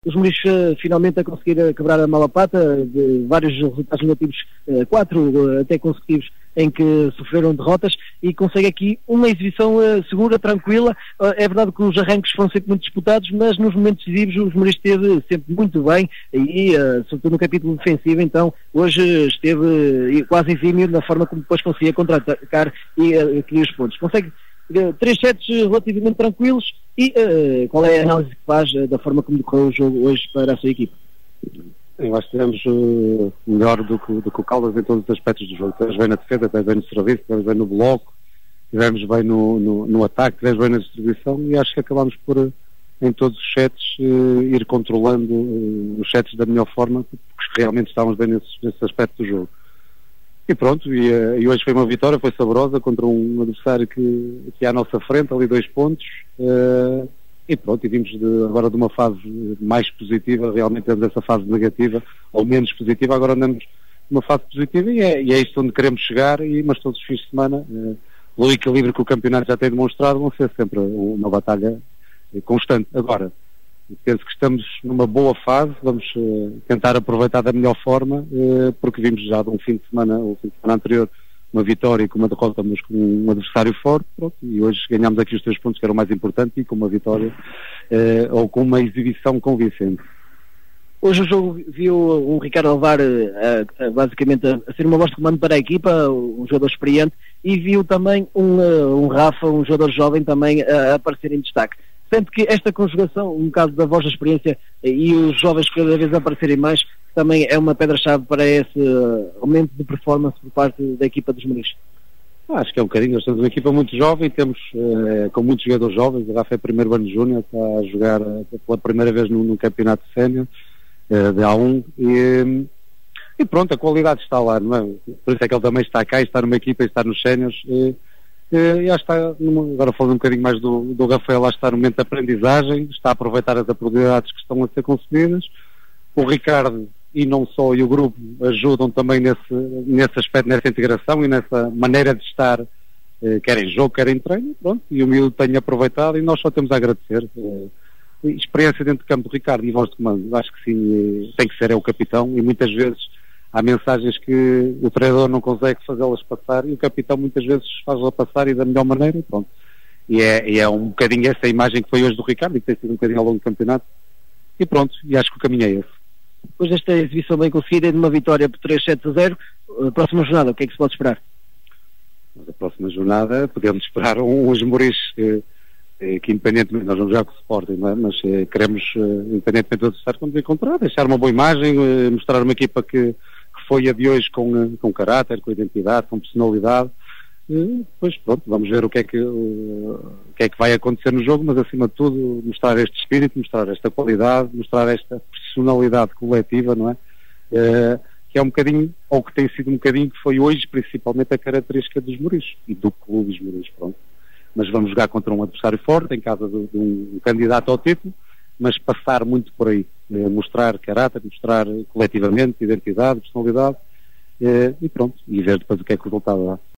os Mouris finalmente a conseguir quebrar a mala pata de vários resultados negativos, 4 até consecutivos, em que sofreram derrotas, e consegue aqui uma exibição segura, tranquila. É verdade que os arranques foram sempre muito disputados, mas nos momentos decisivos os Mouris esteve sempre muito bem, e sobretudo no capítulo defensivo. Então hoje esteve quase exímio na forma como depois conseguia contra-atacar e adquirir os pontos. Consegue 3 sets relativamente tranquilos. E qual é a análise que faz da forma como decorreu o jogo hoje para a sua equipa? Eu acho que tivemos melhor do que o Caldas em todos os aspectos do jogo. Tivemos bem na defesa, tivemos bem no serviço, tivemos bem no bloco, tivemos bem no ataque, tivemos bem na distribuição, e acho que acabámos por, em todos os sets, ir controlando os sets da melhor forma, porque realmente estávamos bem nesse aspecto do jogo. E pronto, e hoje foi uma vitória, foi saborosa, contra um adversário que é à nossa frente, ali 2 pontos, e pronto, e vimos agora de uma fase mais positiva, realmente temos essa fase negativa, ou menos positiva, agora andamos numa fase positiva, e é isto onde queremos chegar, mas todos os fins de semana, o equilíbrio que o campeonato já tem demonstrado, vão ser sempre uma batalha constante. Agora, penso que estamos numa boa fase, vamos tentar aproveitar da melhor forma, porque vimos já de um fim de semana, o fim de semana anterior, uma vitória e com uma derrota, mas com um adversário forte, pronto, e hoje ganhámos aqui os 3 pontos que eram mais importantes, e com uma vitória ou com uma exibição convincente. Hoje o jogo viu um Ricardo Alvar basicamente a ser uma voz de comando para a equipa, um jogador experiente, e viu também um Rafa, um jogador jovem, também a aparecer em destaque. Sente que esta conjugação, um bocado da voz da experiência e os jovens cada vez aparecerem mais, também é uma pedra-chave para esse aumento de performance por parte da equipa dos Mouris? Acho que é um bocadinho. Nós temos uma equipa muito jovem, temos com muitos jogadores jovens. O Rafa é primeiro ano de júnior, está a jogar pela primeira vez no campeonato sénior de A1, e pronto, a qualidade está lá, não é? Por isso é que ele também está cá, e está numa equipa, e está nos séniores. E acho que está, agora falando um bocadinho mais do Rafael, lá está no momento de aprendizagem, está a aproveitar as oportunidades que estão a ser concedidas. O Ricardo, e não só, e o grupo ajudam também nesse aspecto, nessa integração e nessa maneira de estar, quer em jogo, quer em treino, pronto, e o miúdo tem aproveitado, e nós só temos a agradecer. Experiência dentro do campo do Ricardo e voz de comando, acho que sim, tem que ser, é o capitão, e muitas vezes há mensagens que o treinador não consegue fazê-las passar, e o capitão muitas vezes faz-las passar, e da melhor maneira, e pronto. E é um bocadinho essa imagem que foi hoje do Ricardo, e que tem sido um bocadinho ao longo do campeonato, e pronto, e acho que o caminho é esse. Depois desta exibição bem conseguida, de uma vitória por 3-7-0, a próxima jornada, o que é que se pode esperar? A próxima jornada podemos esperar uns Mouris que independentemente, nós vamos jogar com o Sporting, não é? Mas queremos, independentemente do adversário, vamos encontrar, deixar uma boa imagem, mostrar uma equipa que foi a de hoje com caráter, com identidade, com personalidade. Depois pronto, vamos ver o que é que vai acontecer no jogo, mas acima de tudo mostrar este espírito, mostrar esta qualidade, mostrar esta personalidade coletiva, não é? Que é um bocadinho, ou que tem sido um bocadinho, que foi hoje principalmente a característica dos Mouris e do clube dos Mouris, pronto. Mas vamos jogar contra um adversário forte, em casa de um candidato ao título, mas passar muito por aí, mostrar caráter, mostrar coletivamente identidade, personalidade, e pronto, e ver depois o que é que o resultado dá.